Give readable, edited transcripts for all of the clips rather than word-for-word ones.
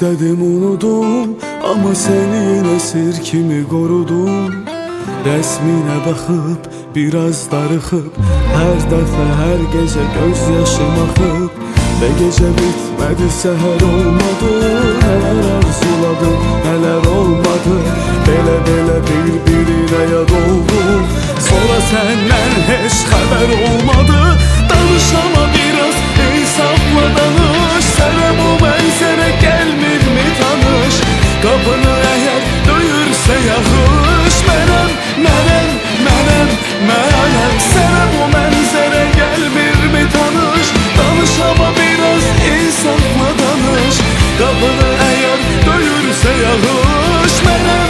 İstedim unudum ama seni yine sır kimi korudum. Resmine bakıp biraz darıxıp her dəfə her gece gözyaşım akıp ve gece bitmedi seher olmadı. Neler arzuladım neler olmadı, bele bele bir-birine yad oldum. Sonra senden hiç haber olmadı. Danış ama biraz insafla danış. Sana bu mənzərə gelmir mi tanış? Kapını eğer döyürse yağış. Mənəm sana bu mənzərə gelmir mi tanış? Danış ama biraz insafla danış. Kapını eğer döyürse yağış. Mənəm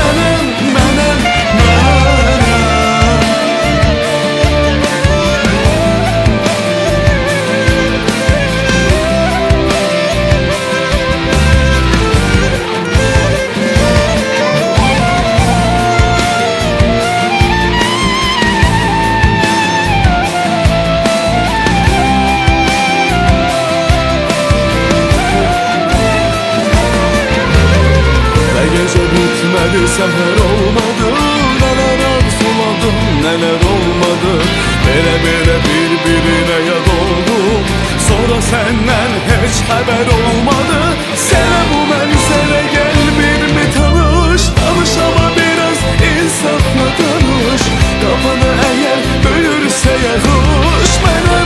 bitmedi seher olmadı. Neler arzuladım neler olmadı, bele bele bir-birine yad oldum. Sonra senden hiç haber olmadı. Sana bu mənzərə gelmir mi tanış? Danış ama biraz insafla danış. Kafanı eğer bölürse yağış. Mənəm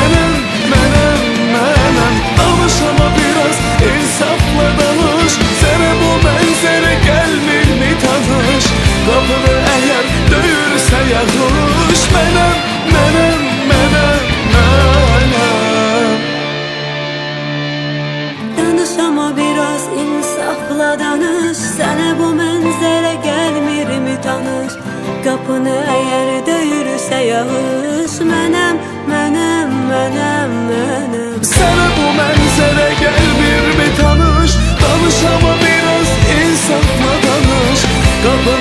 danış ama biraz insafla danış. Sana bu mənzərə gelmir mi tanış? Kapını eğer döyürse yağış. Mənəm Danış ama biraz insafla danış. Sana bu mənzərə gelmir mi tanış? Kapını eğer döyürse yağış. Mənəm Sana bu mənzərə gelmir mi tanış? Danış ama biraz insafla danış. Kapını